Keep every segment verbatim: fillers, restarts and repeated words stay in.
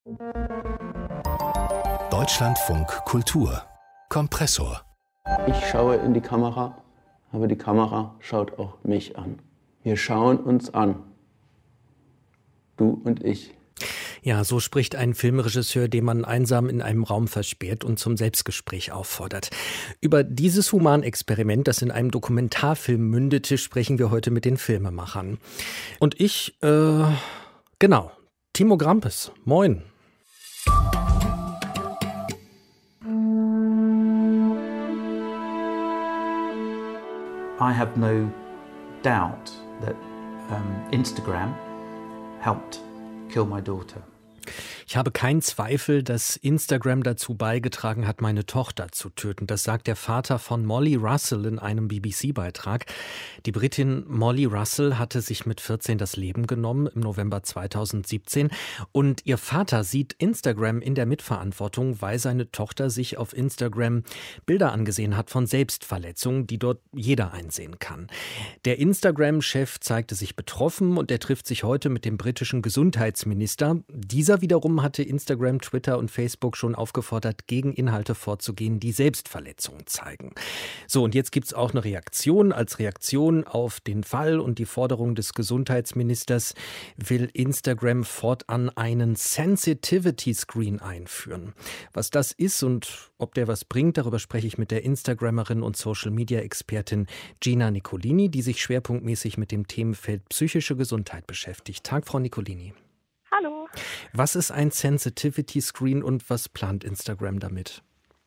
Deutschlandfunk Kultur Kompressor. Ich schaue in die Kamera, aber die Kamera schaut auch mich an. Wir schauen uns an. Du und ich. Ja, so spricht ein Filmregisseur, den man einsam in einem Raum versperrt und zum Selbstgespräch auffordert. Über dieses Humanexperiment, das in einem Dokumentarfilm mündete, sprechen wir heute mit den Filmemachern. Und ich, äh, genau, Timo Grampes. Moin. I have no doubt that um, Instagram helped kill my daughter. Ich habe keinen Zweifel, dass Instagram dazu beigetragen hat, meine Tochter zu töten. Das sagt der Vater von Molly Russell in einem B B C-Beitrag. Die Britin Molly Russell hatte sich mit vierzehn das Leben genommen im November zweitausendsiebzehn. Und ihr Vater sieht Instagram in der Mitverantwortung, weil seine Tochter sich auf Instagram Bilder angesehen hat von Selbstverletzungen, die dort jeder einsehen kann. Der Instagram-Chef zeigte sich betroffen und er trifft sich heute mit dem britischen Gesundheitsminister. Dieser wiederum hatte Instagram, Twitter und Facebook schon aufgefordert, gegen Inhalte vorzugehen, die Selbstverletzungen zeigen. So, und jetzt gibt es auch eine Reaktion. Als Reaktion auf den Fall und die Forderung des Gesundheitsministers will Instagram fortan einen Sensitivity Screen einführen. Was das ist und ob der was bringt, darüber spreche ich mit der Instagrammerin und Social-Media-Expertin Gina Nicolini, die sich schwerpunktmäßig mit dem Themenfeld psychische Gesundheit beschäftigt. Tag, Frau Nicolini. Hallo. Was ist ein Sensitivity Screen und was plant Instagram damit?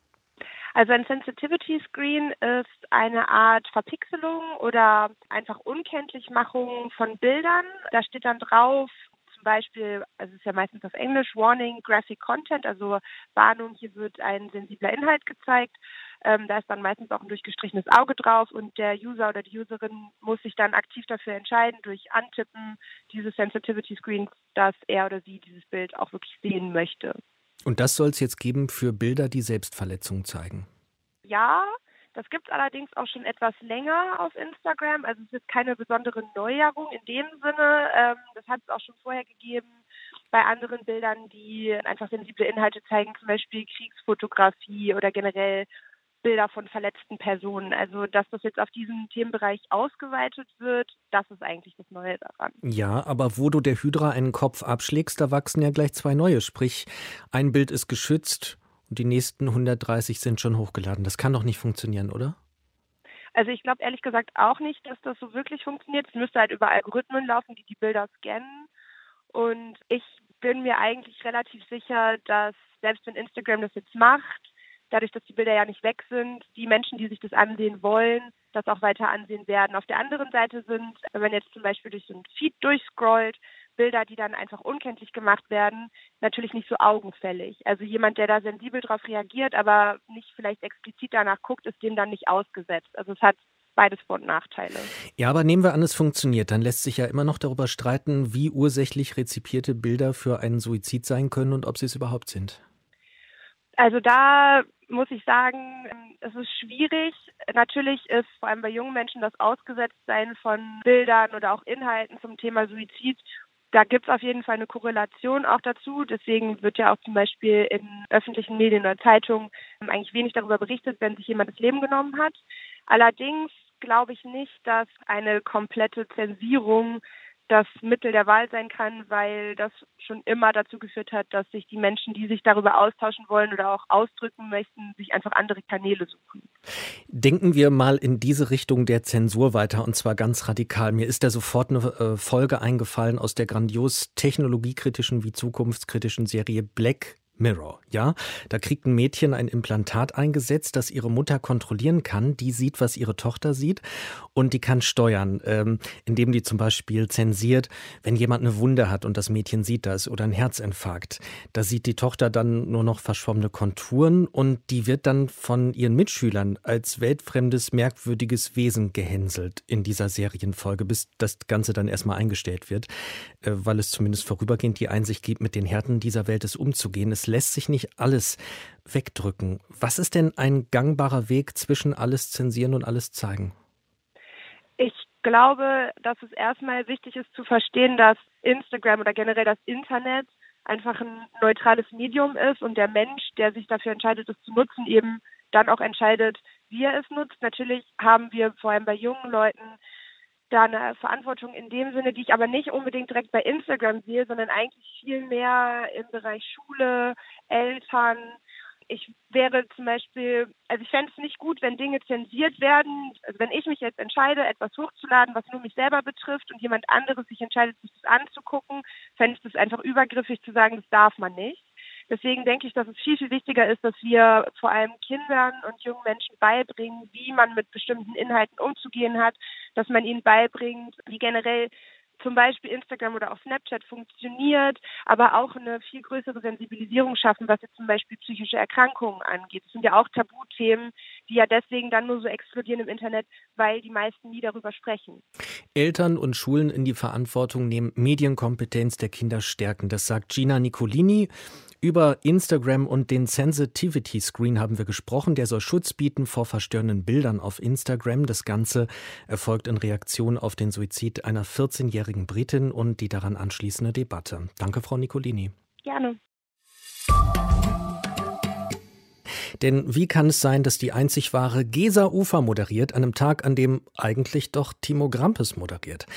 Also ein Sensitivity Screen ist eine Art Verpixelung oder einfach Unkenntlichmachung von Bildern. Da steht dann drauf, zum Beispiel, also es ist ja meistens auf Englisch, Warning, Graphic Content, also Warnung, hier wird ein sensibler Inhalt gezeigt. Ähm, da ist dann meistens auch ein durchgestrichenes Auge drauf und der User oder die Userin muss sich dann aktiv dafür entscheiden, durch Antippen dieses Sensitivity Screens, dass er oder sie dieses Bild auch wirklich sehen möchte. Und das soll es jetzt geben für Bilder, die Selbstverletzungen zeigen? Ja, das gibt es allerdings auch schon etwas länger auf Instagram. Also es ist keine besondere Neuerung in dem Sinne. Ähm, das hat es auch schon vorher gegeben bei anderen Bildern, die einfach sensible Inhalte zeigen, zum Beispiel Kriegsfotografie oder generell Bilder von verletzten Personen. Also dass das jetzt auf diesen Themenbereich ausgeweitet wird, das ist eigentlich das Neue daran. Ja, aber wo du der Hydra einen Kopf abschlägst, da wachsen ja gleich zwei neue. Sprich, ein Bild ist geschützt und die nächsten hundertdreißig sind schon hochgeladen. Das kann doch nicht funktionieren, oder? Also ich glaube ehrlich gesagt auch nicht, dass das so wirklich funktioniert. Es müsste halt über Algorithmen laufen, die die Bilder scannen. Und ich bin mir eigentlich relativ sicher, dass selbst wenn Instagram das jetzt macht, dadurch, dass die Bilder ja nicht weg sind, die Menschen, die sich das ansehen wollen, das auch weiter ansehen werden. Auf der anderen Seite sind, wenn man jetzt zum Beispiel durch so ein Feed durchscrollt, Bilder, die dann einfach unkenntlich gemacht werden, natürlich nicht so augenfällig. Also jemand, der da sensibel drauf reagiert, aber nicht vielleicht explizit danach guckt, ist dem dann nicht ausgesetzt. Also es hat beides Vor- und Nachteile. Ja, aber nehmen wir an, es funktioniert. Dann lässt sich ja immer noch darüber streiten, wie ursächlich rezipierte Bilder für einen Suizid sein können und ob sie es überhaupt sind. Also da muss ich sagen, es ist schwierig. Natürlich ist vor allem bei jungen Menschen das Ausgesetztsein von Bildern oder auch Inhalten zum Thema Suizid, da gibt es auf jeden Fall eine Korrelation auch dazu. Deswegen wird ja auch zum Beispiel in öffentlichen Medien oder Zeitungen eigentlich wenig darüber berichtet, wenn sich jemand das Leben genommen hat. Allerdings glaube ich nicht, dass eine komplette Zensierung das Mittel der Wahl sein kann, weil das schon immer dazu geführt hat, dass sich die Menschen, die sich darüber austauschen wollen oder auch ausdrücken möchten, sich einfach andere Kanäle suchen. Denken wir mal in diese Richtung der Zensur weiter, und zwar ganz radikal. Mir ist da sofort eine äh, Folge eingefallen aus der grandios technologiekritischen wie zukunftskritischen Serie Black Mirror, ja, da kriegt ein Mädchen ein Implantat eingesetzt, das ihre Mutter kontrollieren kann. Die sieht, was ihre Tochter sieht und die kann steuern, ähm, indem die zum Beispiel zensiert, wenn jemand eine Wunde hat und das Mädchen sieht das oder einen Herzinfarkt. Da sieht die Tochter dann nur noch verschwommene Konturen und die wird dann von ihren Mitschülern als weltfremdes, merkwürdiges Wesen gehänselt in dieser Serienfolge, bis das Ganze dann erstmal eingestellt wird, äh, weil es zumindest vorübergehend die Einsicht gibt, mit den Härten dieser Welt es umzugehen. Es lässt sich nicht alles wegdrücken. Was ist denn ein gangbarer Weg zwischen alles zensieren und alles zeigen? Ich glaube, dass es erstmal wichtig ist zu verstehen, dass Instagram oder generell das Internet einfach ein neutrales Medium ist und der Mensch, der sich dafür entscheidet, es zu nutzen, eben dann auch entscheidet, wie er es nutzt. Natürlich haben wir vor allem bei jungen Leuten da eine Verantwortung in dem Sinne, die ich aber nicht unbedingt direkt bei Instagram sehe, sondern eigentlich viel mehr im Bereich Schule, Eltern. Ich wäre zum Beispiel, also ich fände es nicht gut, wenn Dinge zensiert werden. Also wenn ich mich jetzt entscheide, etwas hochzuladen, was nur mich selber betrifft und jemand anderes sich entscheidet, sich das anzugucken, fände ich das einfach übergriffig zu sagen, das darf man nicht. Deswegen denke ich, dass es viel, viel wichtiger ist, dass wir vor allem Kindern und jungen Menschen beibringen, wie man mit bestimmten Inhalten umzugehen hat, dass man ihnen beibringt, wie generell zum Beispiel Instagram oder auch Snapchat funktioniert, aber auch eine viel größere Sensibilisierung schaffen, was jetzt zum Beispiel psychische Erkrankungen angeht. Das sind ja auch Tabuthemen, die ja deswegen dann nur so explodieren im Internet, weil die meisten nie darüber sprechen. Eltern und Schulen in die Verantwortung nehmen, Medienkompetenz der Kinder stärken. Das sagt Gina Nicolini. Über Instagram und den Sensitivity Screen haben wir gesprochen. Der soll Schutz bieten vor verstörenden Bildern auf Instagram. Das Ganze erfolgt in Reaktion auf den Suizid einer vierzehnjährigen Britin und die daran anschließende Debatte. Danke, Frau Nicolini. Gerne. Denn wie kann es sein, dass die einzig wahre Gesa Ufer moderiert, an einem Tag, an dem eigentlich doch Timo Grampes moderiert?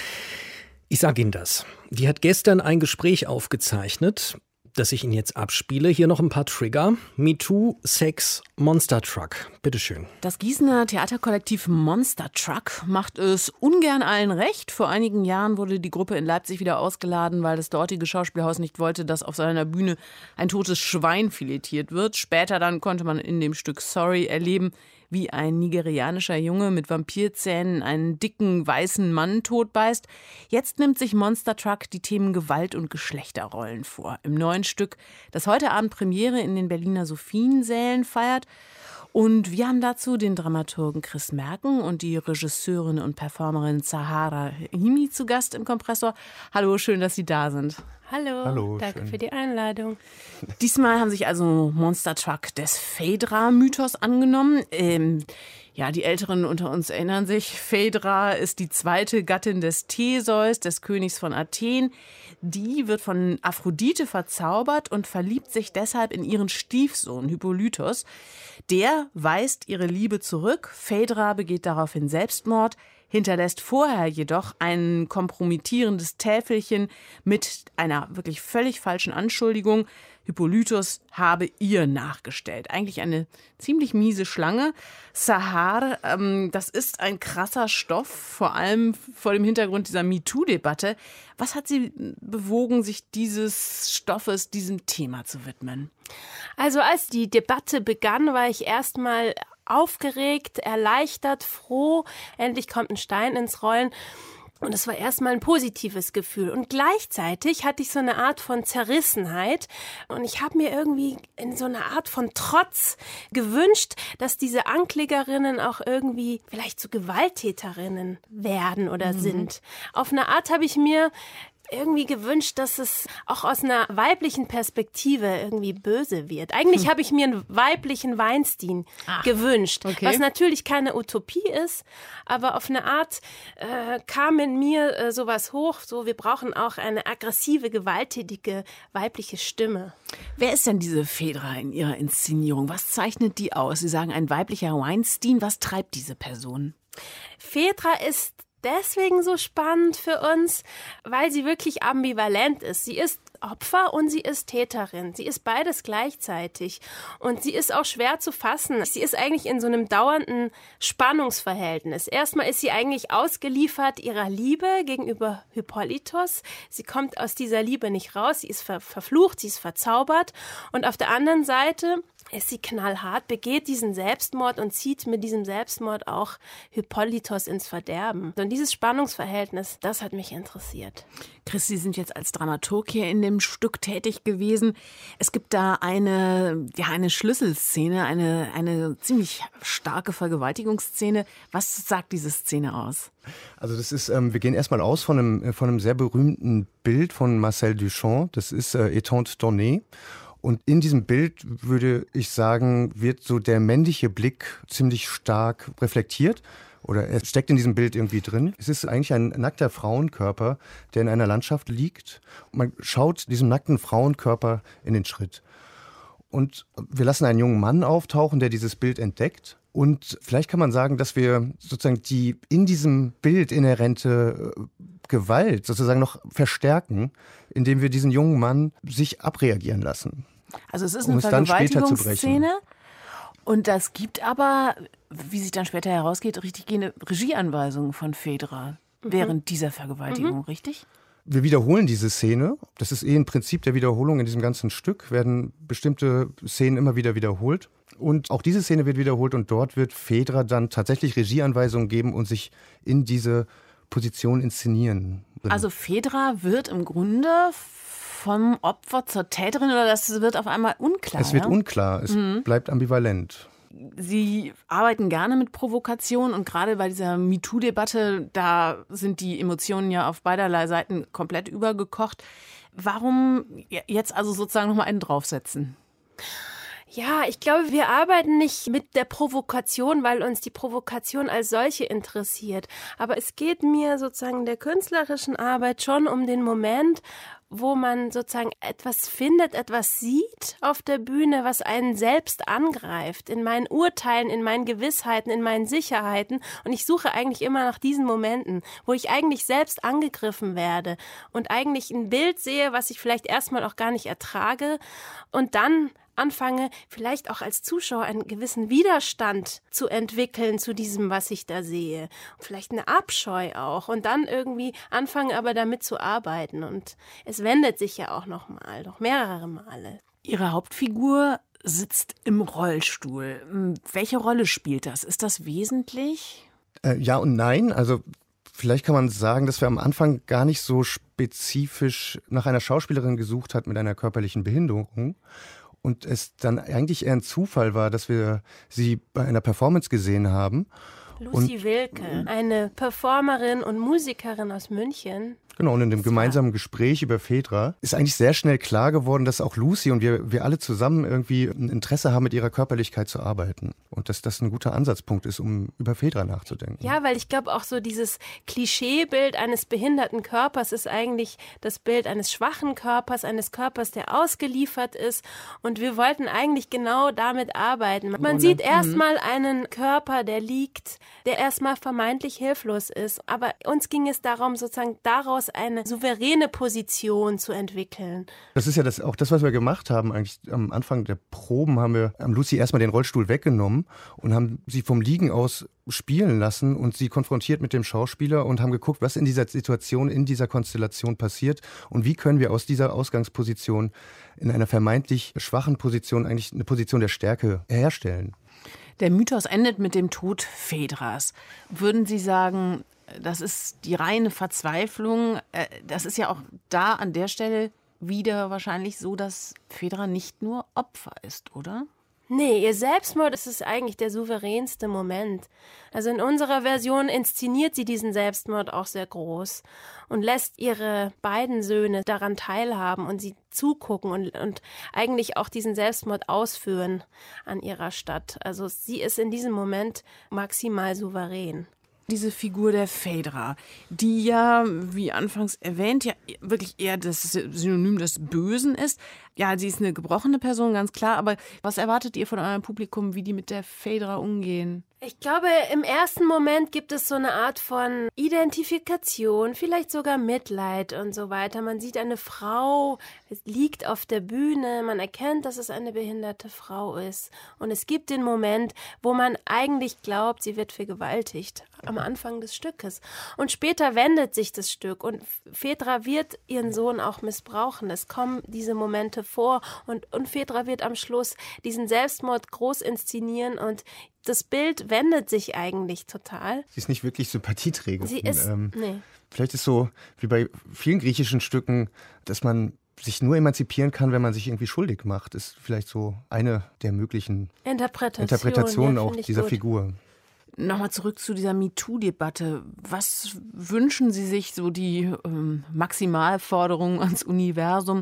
Ich sage Ihnen das. Die hat gestern ein Gespräch aufgezeichnet, das ich Ihnen jetzt abspiele. Hier noch ein paar Trigger. MeToo, Sex, Monster Truck. Bitteschön. Das Gießener Theaterkollektiv Monster Truck macht es ungern allen recht. Vor einigen Jahren wurde die Gruppe in Leipzig wieder ausgeladen, weil das dortige Schauspielhaus nicht wollte, dass auf seiner Bühne ein totes Schwein filetiert wird. Später dann konnte man in dem Stück Sorry erleben, wie ein nigerianischer Junge mit Vampirzähnen einen dicken, weißen Mann totbeißt. Jetzt nimmt sich Monster Truck die Themen Gewalt und Geschlechterrollen vor. Im neuen Stück, das heute Abend Premiere in den Berliner Sophiensälen feiert. Und wir haben dazu den Dramaturgen Chris Merken und die Regisseurin und Performerin Zahara Himi zu Gast im Kompressor. Hallo, schön, dass Sie da sind. Hallo, Hallo danke schön. für die Einladung. Diesmal haben sich also Monster Truck des Phaedra-Mythos angenommen. Ähm, ja, die Älteren unter uns erinnern sich, Phaedra ist die zweite Gattin des Theseus, des Königs von Athen. Die wird von Aphrodite verzaubert und verliebt sich deshalb in ihren Stiefsohn Hippolytos. Der weist ihre Liebe zurück. Phaedra begeht daraufhin Selbstmord, hinterlässt vorher jedoch ein kompromittierendes Täfelchen mit einer wirklich völlig falschen Anschuldigung. Hippolytos habe ihr nachgestellt. Eigentlich eine ziemlich miese Schlange. Sahar, ähm, das ist ein krasser Stoff, vor allem vor dem Hintergrund dieser MeToo-Debatte. Was hat Sie bewogen, sich dieses Stoffes, diesem Thema zu widmen? Also als die Debatte begann, war ich erstmal aufgeregt, erleichtert, froh. Endlich kommt ein Stein ins Rollen. Und es war erstmal ein positives Gefühl. Und gleichzeitig hatte ich so eine Art von Zerrissenheit. Und ich habe mir irgendwie in so einer Art von Trotz gewünscht, dass diese Anklägerinnen auch irgendwie vielleicht zu Gewalttäterinnen werden oder mhm. sind. Auf eine Art habe ich mir irgendwie gewünscht, dass es auch aus einer weiblichen Perspektive irgendwie böse wird. Eigentlich hm. habe ich mir einen weiblichen Weinstein Ach, gewünscht, okay. was natürlich keine Utopie ist, aber auf eine Art äh, kam in mir äh, sowas hoch, so wir brauchen auch eine aggressive, gewalttätige weibliche Stimme. Wer ist denn diese Phaedra in ihrer Inszenierung? Was zeichnet die aus? Sie sagen, ein weiblicher Weinstein. Was treibt diese Person? Phaedra ist deswegen so spannend für uns, weil sie wirklich ambivalent ist. Sie ist Opfer und sie ist Täterin. Sie ist beides gleichzeitig. Und sie ist auch schwer zu fassen. Sie ist eigentlich in so einem dauernden Spannungsverhältnis. Erstmal ist sie eigentlich ausgeliefert ihrer Liebe gegenüber Hippolytos. Sie kommt aus dieser Liebe nicht raus. Sie ist ver- verflucht, sie ist verzaubert. Und auf der anderen Seite ist sie knallhart, begeht diesen Selbstmord und zieht mit diesem Selbstmord auch Hippolytos ins Verderben. Und dieses Spannungsverhältnis, das hat mich interessiert. Chris, Sie sind jetzt als Dramaturg hier in dem Stück tätig gewesen. Es gibt da eine, ja, eine Schlüsselszene, eine, eine ziemlich starke Vergewaltigungsszene. Was sagt diese Szene aus? Also das ist, ähm, wir gehen erstmal aus von einem, von einem sehr berühmten Bild von Marcel Duchamp. Das ist äh, Étante Donnée. Und in diesem Bild, würde ich sagen, wird so der männliche Blick ziemlich stark reflektiert. oder er steckt in diesem Bild irgendwie drin. Es ist eigentlich ein nackter Frauenkörper, der in einer Landschaft liegt. Man schaut diesem nackten Frauenkörper in den Schritt. Und wir lassen einen jungen Mann auftauchen, der dieses Bild entdeckt. Und vielleicht kann man sagen, dass wir sozusagen die in diesem Bild inhärente Gewalt sozusagen noch verstärken, indem wir diesen jungen Mann sich abreagieren lassen. Also es ist um eine es dann später zu brechen. Vergewaltigungsszene. Und das gibt aber, wie sich dann später herausgeht, richtig gehende Regieanweisungen von Fedra mhm. während dieser Vergewaltigung, mhm. richtig? Wir wiederholen diese Szene. Das ist eh ein Prinzip der Wiederholung in diesem ganzen Stück. Werden bestimmte Szenen immer wieder wiederholt. Und auch diese Szene wird wiederholt und dort wird Fedra dann tatsächlich Regieanweisungen geben und sich in diese Position inszenieren. Also Fedra wird im Grunde vom Opfer zur Täterin oder das wird auf einmal unklar? Es wird ja? unklar, es mhm. bleibt ambivalent. Sie arbeiten gerne mit Provokation und gerade bei dieser MeToo-Debatte, da sind die Emotionen ja auf beiderlei Seiten komplett übergekocht. Warum jetzt also sozusagen nochmal einen draufsetzen? Ja, ich glaube, wir arbeiten nicht mit der Provokation, weil uns die Provokation als solche interessiert. Aber es geht mir sozusagen in der künstlerischen Arbeit schon um den Moment, wo man sozusagen etwas findet, etwas sieht auf der Bühne, was einen selbst angreift, in meinen Urteilen, in meinen Gewissheiten, in meinen Sicherheiten. Und ich suche eigentlich immer nach diesen Momenten, wo ich eigentlich selbst angegriffen werde und eigentlich ein Bild sehe, was ich vielleicht erstmal auch gar nicht ertrage und dann anfange, vielleicht auch als Zuschauer einen gewissen Widerstand zu entwickeln zu diesem, was ich da sehe. Vielleicht eine Abscheu auch. Und dann irgendwie anfange aber damit zu arbeiten. Und es wendet sich ja auch noch mal, noch mehrere Male. Ihre Hauptfigur sitzt im Rollstuhl. Welche Rolle spielt das? Ist das wesentlich? Äh, ja und nein. Also vielleicht kann man sagen, dass wir am Anfang gar nicht so spezifisch nach einer Schauspielerin gesucht hat mit einer körperlichen Behinderung. Und es dann eigentlich eher ein Zufall war, dass wir sie bei einer Performance gesehen haben. Lucy und, Wilke, eine Performerin und Musikerin aus München. Genau, und in dem gemeinsamen Gespräch über Fedra ist eigentlich sehr schnell klar geworden, dass auch Lucy und wir, wir alle zusammen irgendwie ein Interesse haben, mit ihrer Körperlichkeit zu arbeiten. Und dass das ein guter Ansatzpunkt ist, um über Fedra nachzudenken. Ja, weil ich glaube auch so dieses Klischeebild eines behinderten Körpers ist eigentlich das Bild eines schwachen Körpers, eines Körpers, der ausgeliefert ist. Und wir wollten eigentlich genau damit arbeiten. Man sieht erstmal einen Körper, der liegt, der erstmal vermeintlich hilflos ist. Aber uns ging es darum, sozusagen daraus eine souveräne Position zu entwickeln. Das ist ja das, auch das, was wir gemacht haben. Eigentlich am Anfang der Proben haben wir haben Lucy erstmal den Rollstuhl weggenommen und haben sie vom Liegen aus spielen lassen und sie konfrontiert mit dem Schauspieler und haben geguckt, was in dieser Situation, in dieser Konstellation passiert und wie können wir aus dieser Ausgangsposition in einer vermeintlich schwachen Position eigentlich eine Position der Stärke herstellen. Der Mythos endet mit dem Tod Fedras. Würden Sie sagen, das ist die reine Verzweiflung? Das ist ja auch da an der Stelle wieder wahrscheinlich so, dass Fedra nicht nur Opfer ist, oder? Nee, ihr Selbstmord ist es eigentlich der souveränste Moment. Also in unserer Version inszeniert sie diesen Selbstmord auch sehr groß und lässt ihre beiden Söhne daran teilhaben und sie zugucken und, und eigentlich auch diesen Selbstmord ausführen an ihrer Stadt. Also sie ist in diesem Moment maximal souverän. Diese Figur der Fedra, die ja, wie anfangs erwähnt, ja wirklich eher das Synonym des Bösen ist. Ja, sie ist eine gebrochene Person, ganz klar. Aber was erwartet ihr von eurem Publikum, wie die mit der Fedra umgehen? Ich glaube, im ersten Moment gibt es so eine Art von Identifikation, vielleicht sogar Mitleid und so weiter. Man sieht eine Frau, liegt auf der Bühne, man erkennt, dass es eine behinderte Frau ist. Und es gibt den Moment, wo man eigentlich glaubt, sie wird vergewaltigt, am Anfang des Stückes. Und später wendet sich das Stück und Fedra wird ihren Sohn auch missbrauchen. Es kommen diese Momente vor und, und Fedra wird am Schluss diesen Selbstmord groß inszenieren und das Bild wendet sich eigentlich total. Sie ist nicht wirklich sympathieträgend. Sie ist, ähm, nee. Vielleicht ist so wie bei vielen griechischen Stücken, dass man sich nur emanzipieren kann, wenn man sich irgendwie schuldig macht, ist vielleicht so eine der möglichen Interpretation, Interpretationen ja, auch dieser gut. Figur. Nochmal zurück zu dieser MeToo-Debatte. Was wünschen Sie sich, so die ähm, Maximalforderung ans Universum?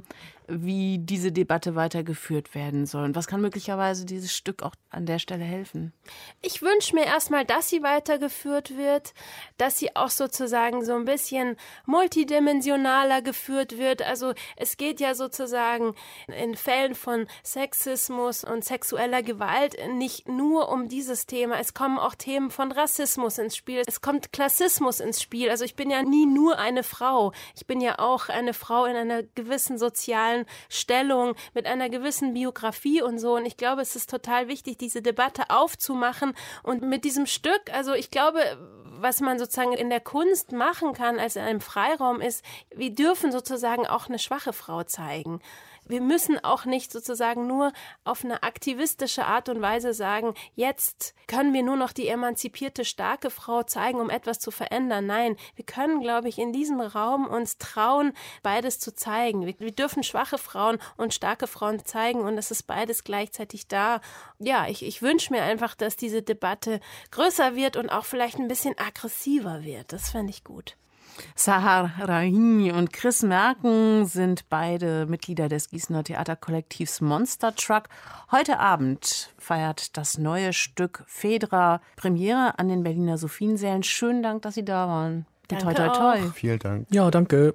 wie diese Debatte weitergeführt werden soll? Und was kann möglicherweise dieses Stück auch an der Stelle helfen? Ich wünsche mir erstmal, dass sie weitergeführt wird, dass sie auch sozusagen so ein bisschen multidimensionaler geführt wird. Also es geht ja sozusagen in Fällen von Sexismus und sexueller Gewalt nicht nur um dieses Thema. Es kommen auch Themen von Rassismus ins Spiel. Es kommt Klassismus ins Spiel. Also ich bin ja nie nur eine Frau. Ich bin ja auch eine Frau in einer gewissen sozialen Stellung, mit einer gewissen Biografie und so. Und ich glaube, es ist total wichtig, diese Debatte aufzumachen. Und mit diesem Stück, also ich glaube, was man sozusagen in der Kunst machen kann, als in einem Freiraum ist, wir dürfen sozusagen auch eine schwache Frau zeigen. Wir müssen auch nicht sozusagen nur auf eine aktivistische Art und Weise sagen, jetzt können wir nur noch die emanzipierte, starke Frau zeigen, um etwas zu verändern. Nein, wir können, glaube ich, in diesem Raum uns trauen, beides zu zeigen. Wir, wir dürfen schwache Frauen und starke Frauen zeigen und es ist beides gleichzeitig da. Ja, ich, ich wünsche mir einfach, dass diese Debatte größer wird und auch vielleicht ein bisschen aggressiver wird. Das fände ich gut. Sahar Rahimi und Chris Merken sind beide Mitglieder des Gießener Theaterkollektivs Monster Truck. Heute Abend feiert das neue Stück Phaedra Premiere an den Berliner Sophiensälen. Schönen Dank, dass Sie da waren. Danke toi, toi, toi. Auch. Vielen Dank. Ja, danke.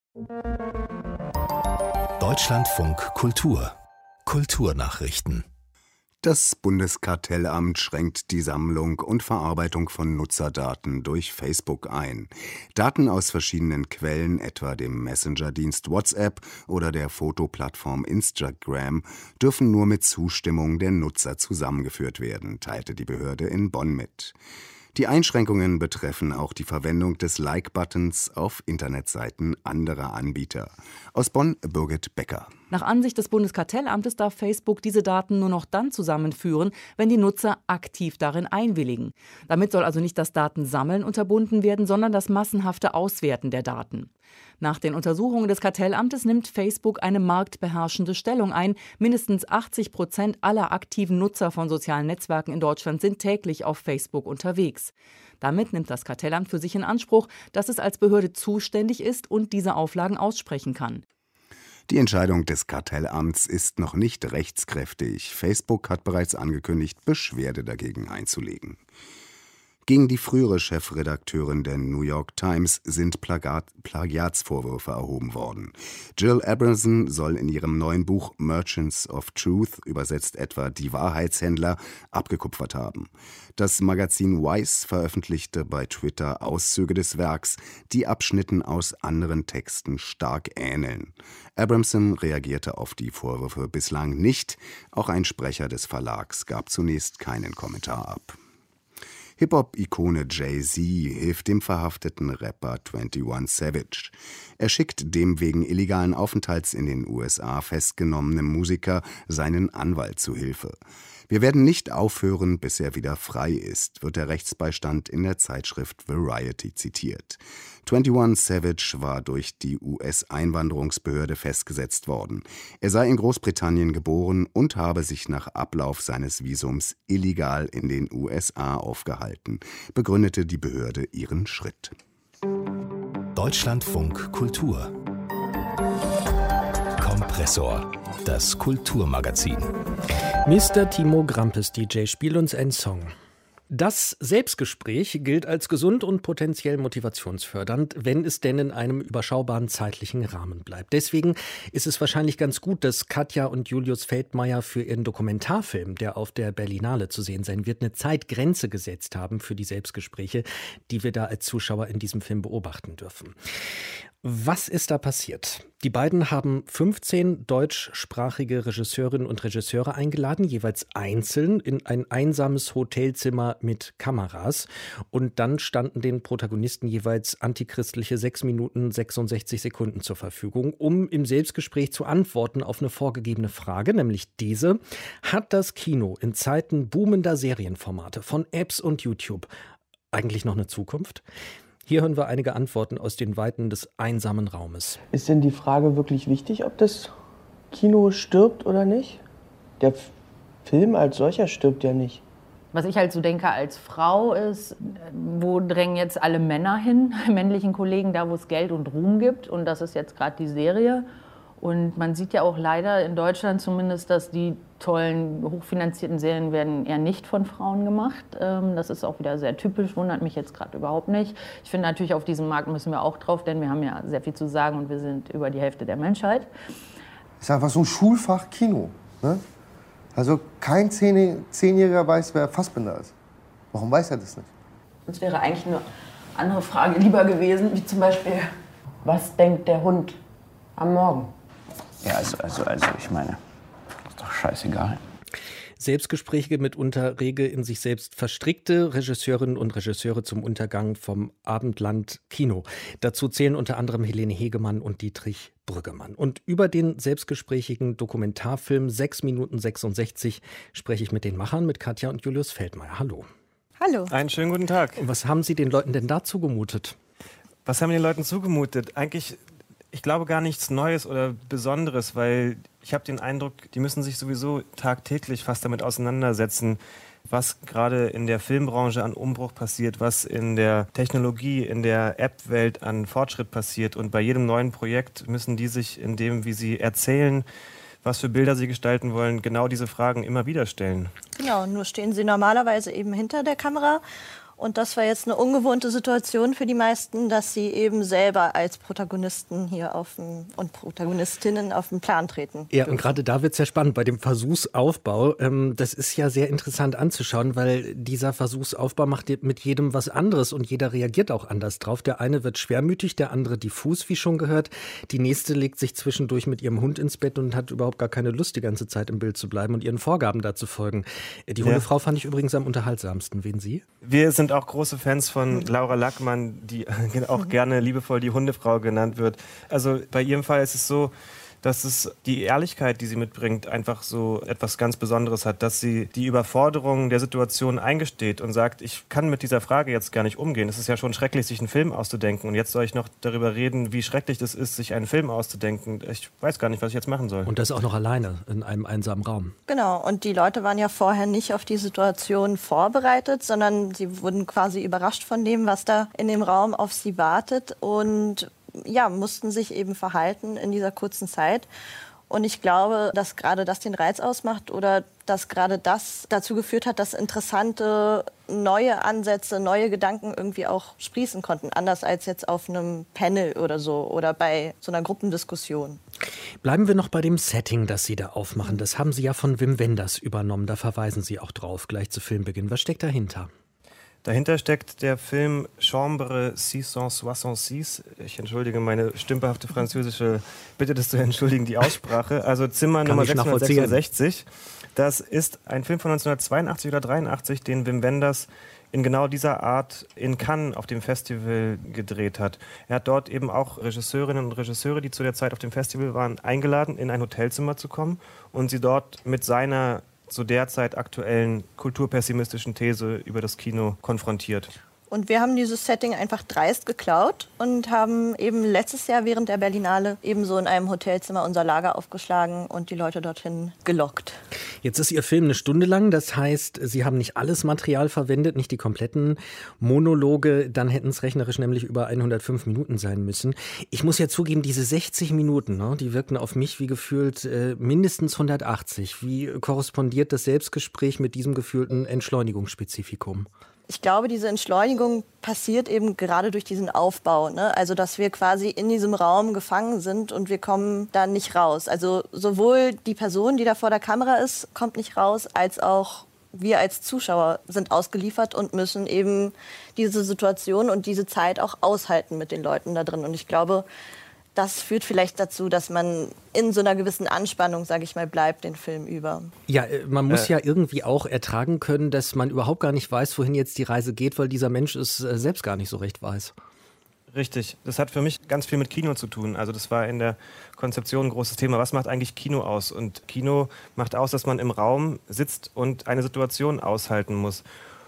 Deutschlandfunk Kultur. Kulturnachrichten. Das Bundeskartellamt schränkt die Sammlung und Verarbeitung von Nutzerdaten durch Facebook ein. Daten aus verschiedenen Quellen, etwa dem Messenger-Dienst WhatsApp oder der Fotoplattform Instagram, dürfen nur mit Zustimmung der Nutzer zusammengeführt werden, teilte die Behörde in Bonn mit. Die Einschränkungen betreffen auch die Verwendung des Like-Buttons auf Internetseiten anderer Anbieter. Aus Bonn, Birgit Becker. Nach Ansicht des Bundeskartellamtes darf Facebook diese Daten nur noch dann zusammenführen, wenn die Nutzer aktiv darin einwilligen. Damit soll also nicht das Datensammeln unterbunden werden, sondern das massenhafte Auswerten der Daten. Nach den Untersuchungen des Kartellamtes nimmt Facebook eine marktbeherrschende Stellung ein. Mindestens achtzig Prozent aller aktiven Nutzer von sozialen Netzwerken in Deutschland sind täglich auf Facebook unterwegs. Damit nimmt das Kartellamt für sich in Anspruch, dass es als Behörde zuständig ist und diese Auflagen aussprechen kann. Die Entscheidung des Kartellamts ist noch nicht rechtskräftig. Facebook hat bereits angekündigt, Beschwerde dagegen einzulegen. Gegen die frühere Chefredakteurin der New York Times sind Plagiat, Plagiatsvorwürfe erhoben worden. Jill Abramson soll in ihrem neuen Buch Merchants of Truth, übersetzt etwa Die Wahrheitshändler, abgekupfert haben. Das Magazin Vice veröffentlichte bei Twitter Auszüge des Werks, die Abschnitten aus anderen Texten stark ähneln. Abramson reagierte auf die Vorwürfe bislang nicht. Auch ein Sprecher des Verlags gab zunächst keinen Kommentar ab. Hip-Hop-Ikone Jay-Z hilft dem verhafteten Rapper einundzwanzig Savage. Er schickt dem wegen illegalen Aufenthalts in den U S A festgenommenen Musiker seinen Anwalt zu Hilfe. Wir werden nicht aufhören, bis er wieder frei ist, wird der Rechtsbeistand in der Zeitschrift Variety zitiert. einundzwanzig Savage war durch die U S-Einwanderungsbehörde festgesetzt worden. Er sei in Großbritannien geboren und habe sich nach Ablauf seines Visums illegal in den U S A aufgehalten, begründete die Behörde ihren Schritt. Deutschlandfunk Kultur. Kompressor, das Kulturmagazin. Mister Timo Grampes, D J, spiel uns einen Song. Das Selbstgespräch gilt als gesund und potenziell motivationsfördernd, wenn es denn in einem überschaubaren zeitlichen Rahmen bleibt. Deswegen ist es wahrscheinlich ganz gut, dass Katja und Julius Feldmeier für ihren Dokumentarfilm, der auf der Berlinale zu sehen sein wird, eine Zeitgrenze gesetzt haben für die Selbstgespräche, die wir da als Zuschauer in diesem Film beobachten dürfen. Was ist da passiert? Die beiden haben fünfzehn deutschsprachige Regisseurinnen und Regisseure eingeladen, jeweils einzeln in ein einsames Hotelzimmer mit Kameras. Und dann standen den Protagonisten jeweils antichristliche sechs Minuten sechsundsechzig Sekunden zur Verfügung, um im Selbstgespräch zu antworten auf eine vorgegebene Frage, nämlich diese: Hat das Kino in Zeiten boomender Serienformate von Apps und YouTube eigentlich noch eine Zukunft? Hier hören wir einige Antworten aus den Weiten des einsamen Raumes. Ist denn die Frage wirklich wichtig, ob das Kino stirbt oder nicht? Der F- Film als solcher stirbt ja nicht. Was ich halt so denke als Frau ist, wo drängen jetzt alle Männer hin, männlichen Kollegen, da wo es Geld und Ruhm gibt. Und das ist jetzt gerade die Serie. Und man sieht ja auch leider in Deutschland zumindest, dass die tollen, hochfinanzierten Serien werden eher nicht von Frauen gemacht. Das ist auch wieder sehr typisch, wundert mich jetzt gerade überhaupt nicht. Ich finde natürlich, auf diesem Markt müssen wir auch drauf, denn wir haben ja sehr viel zu sagen und wir sind über die Hälfte der Menschheit. Es ist einfach so ein Schulfach Kino. Ne? Also kein Zehnjähriger weiß, wer Fassbinder ist. Warum weiß er das nicht? Es wäre eigentlich eine andere Frage lieber gewesen, wie zum Beispiel, was denkt der Hund am Morgen? Ja, also, also, also ich meine, ist doch scheißegal. Selbstgespräche mitunter rege in sich selbst verstrickte Regisseurinnen und Regisseure zum Untergang vom Abendland Kino. Dazu zählen unter anderem Helene Hegemann und Dietrich Brüggemann. Und über den selbstgesprächigen Dokumentarfilm sechs Minuten sechsundsechzig spreche ich mit den Machern, mit Katja und Julius Feldmeier. Hallo. Hallo. Einen schönen guten Tag. Und was haben Sie den Leuten denn da zugemutet? Was haben wir den Leuten zugemutet? Eigentlich, ich glaube, gar nichts Neues oder Besonderes, weil ich habe den Eindruck, die müssen sich sowieso tagtäglich fast damit auseinandersetzen, was gerade in der Filmbranche an Umbruch passiert, was in der Technologie, in der App-Welt an Fortschritt passiert. Und bei jedem neuen Projekt müssen die sich in dem, wie sie erzählen, was für Bilder sie gestalten wollen, genau diese Fragen immer wieder stellen. Genau, nur stehen sie normalerweise eben hinter der Kamera. Und das war jetzt eine ungewohnte Situation für die meisten, dass sie eben selber als Protagonisten hier auf dem, und Protagonistinnen auf den Plan treten. Ja, und gerade da wird es ja spannend bei dem Versuchsaufbau. Ähm, das ist ja sehr interessant anzuschauen, weil dieser Versuchsaufbau macht mit jedem was anderes und jeder reagiert auch anders drauf. Der eine wird schwermütig, der andere diffus, wie schon gehört. Die nächste legt sich zwischendurch mit ihrem Hund ins Bett und hat überhaupt gar keine Lust, die ganze Zeit im Bild zu bleiben und ihren Vorgaben da zu folgen. Die Ja. Hundefrau fand ich übrigens am unterhaltsamsten. Wen Sie? Wir sind auch große Fans von Laura Lackmann, die auch gerne liebevoll die Hundefrau genannt wird. Also bei ihrem Fall ist es so, dass es die Ehrlichkeit, die sie mitbringt, einfach so etwas ganz Besonderes hat, dass sie die Überforderung der Situation eingesteht und sagt, ich kann mit dieser Frage jetzt gar nicht umgehen. Es ist ja schon schrecklich, sich einen Film auszudenken und jetzt soll ich noch darüber reden, wie schrecklich es ist, sich einen Film auszudenken. Ich weiß gar nicht, was ich jetzt machen soll. Und das auch noch alleine in einem einsamen Raum. Genau, und die Leute waren ja vorher nicht auf die Situation vorbereitet, sondern sie wurden quasi überrascht von dem, was da in dem Raum auf sie wartet und ja, mussten sich eben verhalten in dieser kurzen Zeit. Und ich glaube, dass gerade das den Reiz ausmacht oder dass gerade das dazu geführt hat, dass interessante neue Ansätze, neue Gedanken irgendwie auch sprießen konnten. Anders als jetzt auf einem Panel oder so oder bei so einer Gruppendiskussion. Bleiben wir noch bei dem Setting, das Sie da aufmachen. Das haben Sie ja von Wim Wenders übernommen. Da verweisen Sie auch drauf, gleich zu Filmbeginn. Was steckt dahinter? Dahinter steckt der Film Chambre sechshundertsechsundsechzig. Ich entschuldige meine stümperhafte französische, bitte das zu entschuldigen, die Aussprache. Also Zimmer Nummer sechshundertsechsundsechzig. Das ist ein Film von neunzehnhundertzweiundachtzig oder dreiundachtzig, den Wim Wenders in genau dieser Art in Cannes auf dem Festival gedreht hat. Er hat dort eben auch Regisseurinnen und Regisseure, die zu der Zeit auf dem Festival waren, eingeladen, in ein Hotelzimmer zu kommen und sie dort mit seiner zu der Zeit aktuellen kulturpessimistischen These über das Kino konfrontiert. Und wir haben dieses Setting einfach dreist geklaut und haben eben letztes Jahr während der Berlinale ebenso in einem Hotelzimmer unser Lager aufgeschlagen und die Leute dorthin gelockt. Jetzt ist Ihr Film eine Stunde lang, das heißt, Sie haben nicht alles Material verwendet, nicht die kompletten Monologe, dann hätten es rechnerisch nämlich über hundertfünf Minuten sein müssen. Ich muss ja zugeben, diese sechzig Minuten, ne, die wirken auf mich wie gefühlt äh, mindestens hundertachtzig. Wie korrespondiert das Selbstgespräch mit diesem gefühlten Entschleunigungsspezifikum? Ich glaube, diese Entschleunigung passiert eben gerade durch diesen Aufbau, ne? Also, dass wir quasi in diesem Raum gefangen sind und wir kommen da nicht raus. Also sowohl die Person, die da vor der Kamera ist, kommt nicht raus, als auch wir als Zuschauer sind ausgeliefert und müssen eben diese Situation und diese Zeit auch aushalten mit den Leuten da drin. Und ich glaube, das führt vielleicht dazu, dass man in so einer gewissen Anspannung, sage ich mal, bleibt den Film über. Ja, man muss Äh. ja irgendwie auch ertragen können, dass man überhaupt gar nicht weiß, wohin jetzt die Reise geht, weil dieser Mensch es äh, selbst gar nicht so recht weiß. Richtig. Das hat für mich ganz viel mit Kino zu tun. Also das war in der Konzeption ein großes Thema. Was macht eigentlich Kino aus? Und Kino macht aus, dass man im Raum sitzt und eine Situation aushalten muss.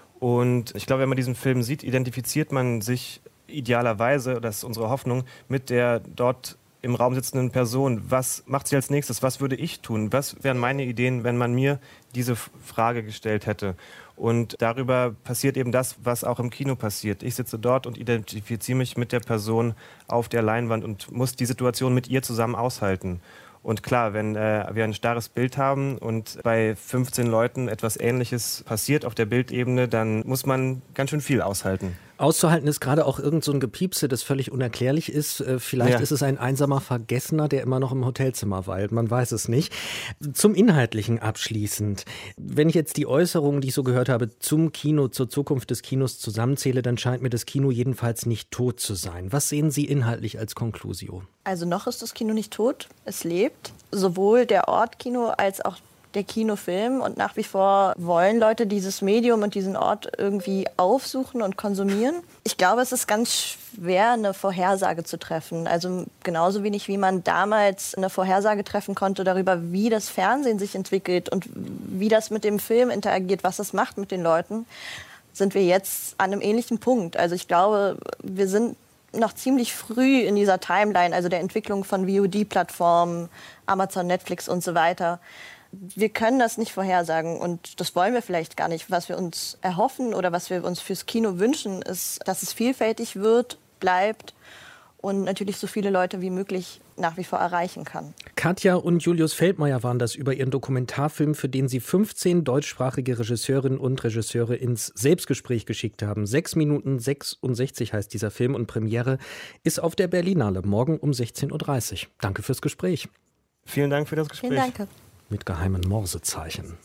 Und ich glaube, wenn man diesen Film sieht, identifiziert man sich idealerweise, das ist unsere Hoffnung, mit der dort im Raum sitzenden Person. Was macht sie als nächstes? Was würde ich tun? Was wären meine Ideen, wenn man mir diese Frage gestellt hätte? Und darüber passiert eben das, was auch im Kino passiert. Ich sitze dort und identifiziere mich mit der Person auf der Leinwand und muss die Situation mit ihr zusammen aushalten. Und klar, wenn äh, wir ein starres Bild haben und bei fünfzehn Leuten etwas Ähnliches passiert auf der Bildebene, dann muss man ganz schön viel aushalten. Auszuhalten ist gerade auch irgend so ein Gepiepse, das völlig unerklärlich ist. Vielleicht ja. ist es ein einsamer Vergessener, der immer noch im Hotelzimmer weilt. Man weiß es nicht. Zum Inhaltlichen abschließend. Wenn ich jetzt die Äußerungen, die ich so gehört habe, zum Kino, zur Zukunft des Kinos zusammenzähle, dann scheint mir das Kino jedenfalls nicht tot zu sein. Was sehen Sie inhaltlich als Conclusio? Also noch ist das Kino nicht tot. Es lebt. Sowohl der Ort Kino als auch der Kinofilm, und nach wie vor wollen Leute dieses Medium und diesen Ort irgendwie aufsuchen und konsumieren. Ich glaube, es ist ganz schwer, eine Vorhersage zu treffen. Also genauso wenig, wie man damals eine Vorhersage treffen konnte darüber, wie das Fernsehen sich entwickelt und wie das mit dem Film interagiert, was das macht mit den Leuten, sind wir jetzt an einem ähnlichen Punkt. Also ich glaube, wir sind noch ziemlich früh in dieser Timeline, also der Entwicklung von V O D-Plattformen, Amazon, Netflix und so weiter. Wir können das nicht vorhersagen und das wollen wir vielleicht gar nicht. Was wir uns erhoffen oder was wir uns fürs Kino wünschen, ist, dass es vielfältig wird, bleibt und natürlich so viele Leute wie möglich nach wie vor erreichen kann. Katja und Julius Feldmeier waren das über ihren Dokumentarfilm, für den sie fünfzehn deutschsprachige Regisseurinnen und Regisseure ins Selbstgespräch geschickt haben. sechs Minuten sechsundsechzig heißt dieser Film und Premiere ist auf der Berlinale morgen um sechzehn Uhr dreißig. Danke fürs Gespräch. Vielen Dank für das Gespräch. Vielen Dank. Mit geheimen Morsezeichen.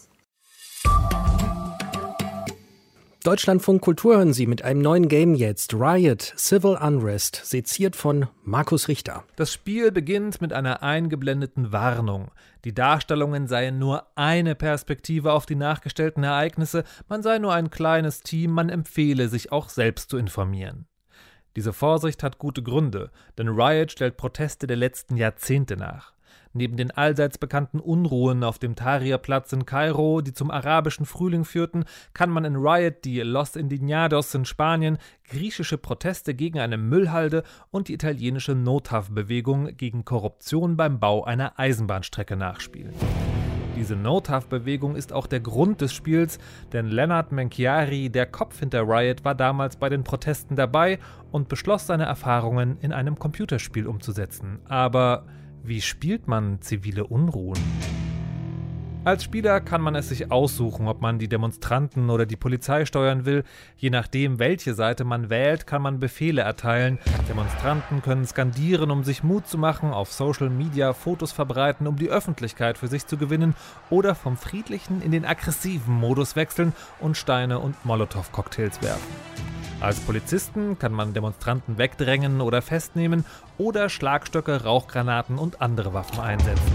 Deutschlandfunk Kultur hören Sie mit einem neuen Game jetzt. Riot, Civil Unrest, seziert von Markus Richter. Das Spiel beginnt mit einer eingeblendeten Warnung. Die Darstellungen seien nur eine Perspektive auf die nachgestellten Ereignisse, man sei nur ein kleines Team, man empfehle, sich auch selbst zu informieren. Diese Vorsicht hat gute Gründe, denn Riot stellt Proteste der letzten Jahrzehnte nach. Neben den allseits bekannten Unruhen auf dem Tahrir-Platz in Kairo, die zum arabischen Frühling führten, kann man in Riot die Los Indignados in Spanien, griechische Proteste gegen eine Müllhalde und die italienische No-T A F-Bewegung gegen Korruption beim Bau einer Eisenbahnstrecke nachspielen. Diese No-T A F-Bewegung ist auch der Grund des Spiels, denn Lennart Menchiari, der Kopf hinter Riot, war damals bei den Protesten dabei und beschloss, seine Erfahrungen in einem Computerspiel umzusetzen. Aber wie spielt man zivile Unruhen? Als Spieler kann man es sich aussuchen, ob man die Demonstranten oder die Polizei steuern will. Je nachdem, welche Seite man wählt, kann man Befehle erteilen. Demonstranten können skandieren, um sich Mut zu machen, auf Social Media Fotos verbreiten, um die Öffentlichkeit für sich zu gewinnen, oder vom friedlichen in den aggressiven Modus wechseln und Steine und Molotow-Cocktails werfen. Als Polizisten kann man Demonstranten wegdrängen oder festnehmen oder Schlagstöcke, Rauchgranaten und andere Waffen einsetzen.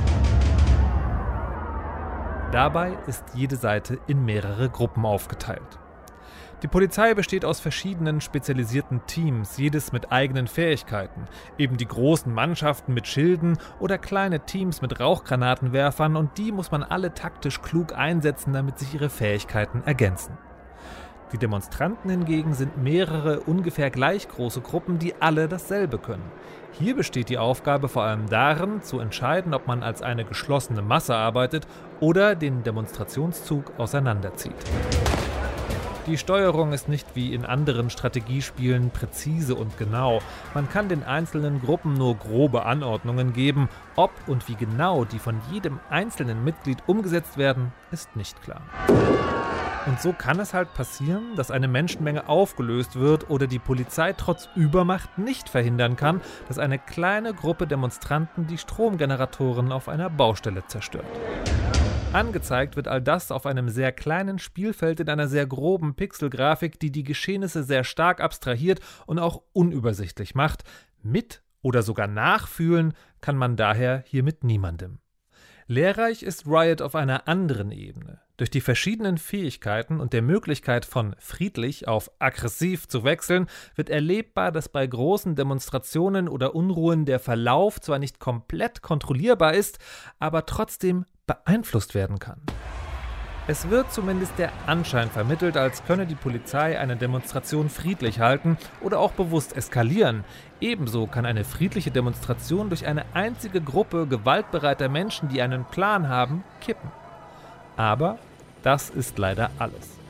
Dabei ist jede Seite in mehrere Gruppen aufgeteilt. Die Polizei besteht aus verschiedenen spezialisierten Teams, jedes mit eigenen Fähigkeiten. Eben die großen Mannschaften mit Schilden oder kleine Teams mit Rauchgranatenwerfern, und die muss man alle taktisch klug einsetzen, damit sich ihre Fähigkeiten ergänzen. Die Demonstranten hingegen sind mehrere ungefähr gleich große Gruppen, die alle dasselbe können. Hier besteht die Aufgabe vor allem darin, zu entscheiden, ob man als eine geschlossene Masse arbeitet oder den Demonstrationszug auseinanderzieht. Die Steuerung ist nicht wie in anderen Strategiespielen präzise und genau. Man kann den einzelnen Gruppen nur grobe Anordnungen geben. Ob und wie genau die von jedem einzelnen Mitglied umgesetzt werden, ist nicht klar. Und so kann es halt passieren, dass eine Menschenmenge aufgelöst wird oder die Polizei trotz Übermacht nicht verhindern kann, dass eine kleine Gruppe Demonstranten die Stromgeneratoren auf einer Baustelle zerstört. Angezeigt wird all das auf einem sehr kleinen Spielfeld in einer sehr groben Pixelgrafik, die die Geschehnisse sehr stark abstrahiert und auch unübersichtlich macht. Mit oder sogar nachfühlen kann man daher hier mit niemandem. Lehrreich ist Riot auf einer anderen Ebene. Durch die verschiedenen Fähigkeiten und der Möglichkeit von friedlich auf aggressiv zu wechseln, wird erlebbar, dass bei großen Demonstrationen oder Unruhen der Verlauf zwar nicht komplett kontrollierbar ist, aber trotzdem beeinflusst werden kann. Es wird zumindest der Anschein vermittelt, als könne die Polizei eine Demonstration friedlich halten oder auch bewusst eskalieren. Ebenso kann eine friedliche Demonstration durch eine einzige Gruppe gewaltbereiter Menschen, die einen Plan haben, kippen. Aber das ist leider alles.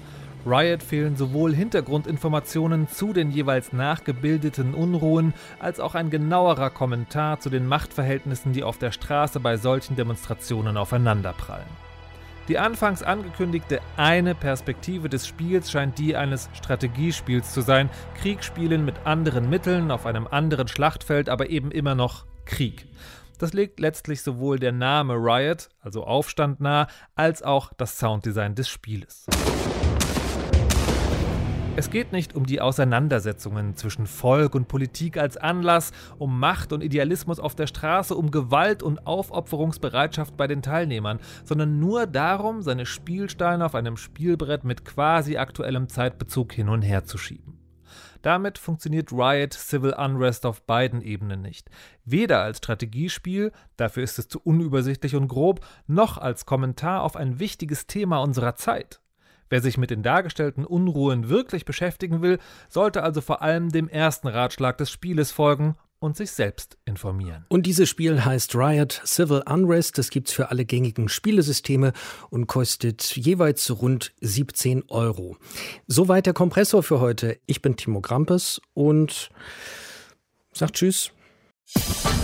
Riot fehlen sowohl Hintergrundinformationen zu den jeweils nachgebildeten Unruhen, als auch ein genauerer Kommentar zu den Machtverhältnissen, die auf der Straße bei solchen Demonstrationen aufeinanderprallen. Die anfangs angekündigte eine Perspektive des Spiels scheint die eines Strategiespiels zu sein. Krieg spielen mit anderen Mitteln, auf einem anderen Schlachtfeld, aber eben immer noch Krieg. Das legt letztlich sowohl der Name Riot, also Aufstand, nahe, als auch das Sounddesign des Spieles. Es geht nicht um die Auseinandersetzungen zwischen Volk und Politik als Anlass, um Macht und Idealismus auf der Straße, um Gewalt und Aufopferungsbereitschaft bei den Teilnehmern, sondern nur darum, seine Spielsteine auf einem Spielbrett mit quasi aktuellem Zeitbezug hin und her zu schieben. Damit funktioniert Riot Civil Unrest auf beiden Ebenen nicht. Weder als Strategiespiel, dafür ist es zu unübersichtlich und grob, noch als Kommentar auf ein wichtiges Thema unserer Zeit. Wer sich mit den dargestellten Unruhen wirklich beschäftigen will, sollte also vor allem dem ersten Ratschlag des Spieles folgen und sich selbst informieren. Und dieses Spiel heißt Riot Civil Unrest. Das gibt's für alle gängigen Spielesysteme und kostet jeweils rund siebzehn Euro. Soweit der Kompressor für heute. Ich bin Timo Grampes und sag Tschüss.